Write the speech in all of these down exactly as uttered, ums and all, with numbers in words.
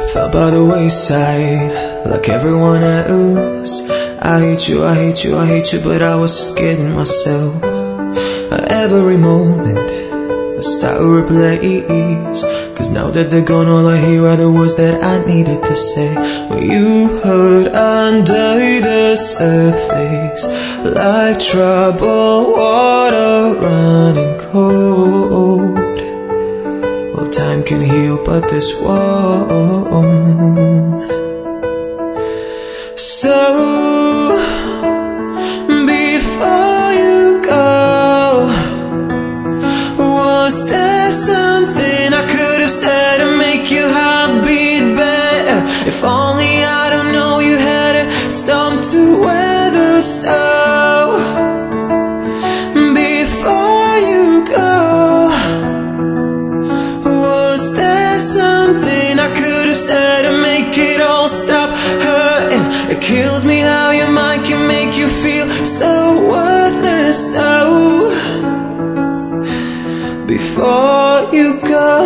Fell by the wayside, like everyone else. I hate you, I hate you, I hate you, but I was just kidding myself. Every moment I start to replace, cause now that they're gone, all I hear are the words that I needed to say. When you hurt under the surface, like troubled water running cold. Well, time can heal, but this won't. So before you go, was there something I could have said to make your heart beat better? If only, I don't know, you had a storm to weather. So before you go, was there something I could have said to make it all stop hurting? It kills me how your mind can make you feel so worthless. So before you go,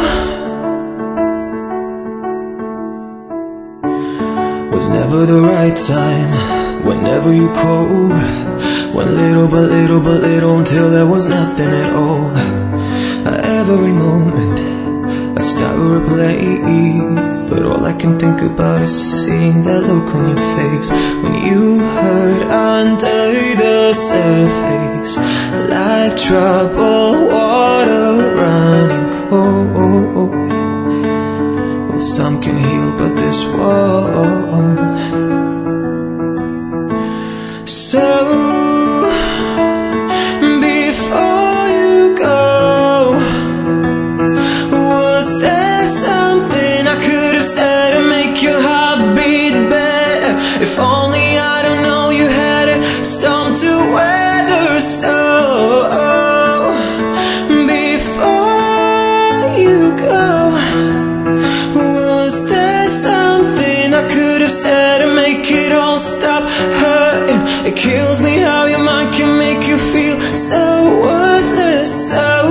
was never the right time, whenever you called. Went little but little but little until there was nothing at all. Every moment I start to replay, but all I can think about is seeing that look on your face. When you hurt under the surface, like troubled water running cold. Well, some can heal, but this won't. So before you go, was there something I could have said to make your heart beat better? If only, I don't know, you had a storm to weather. So before you go, was there something I could have said to make it all stop hurting? It kills me how your mind can make you feel so worthless. So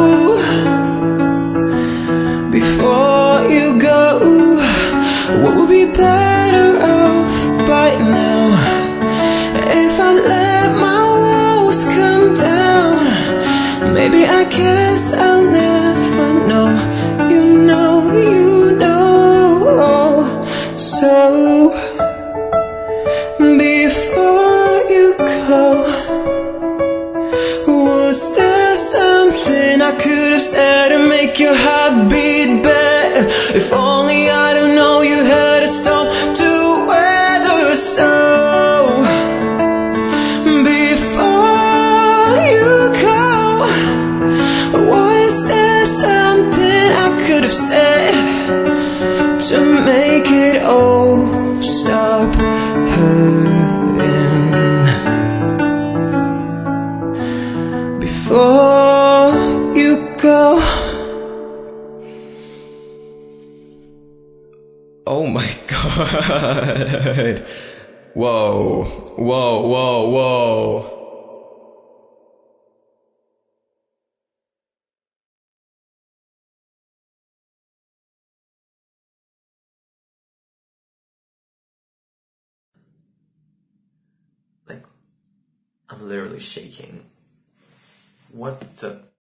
before you go, what would be better off by now? If I let my walls come down, maybe I guess I'll never know. You know, you know. So before you go, was there something I could have said to make your heart beat better? If only, I don't know, you had a storm to weather. So before you go, was there something I could have said to make it all stop hurting? Before you go. Oh my God. Whoa, whoa, whoa, whoa. Like, I'm literally shaking. What the...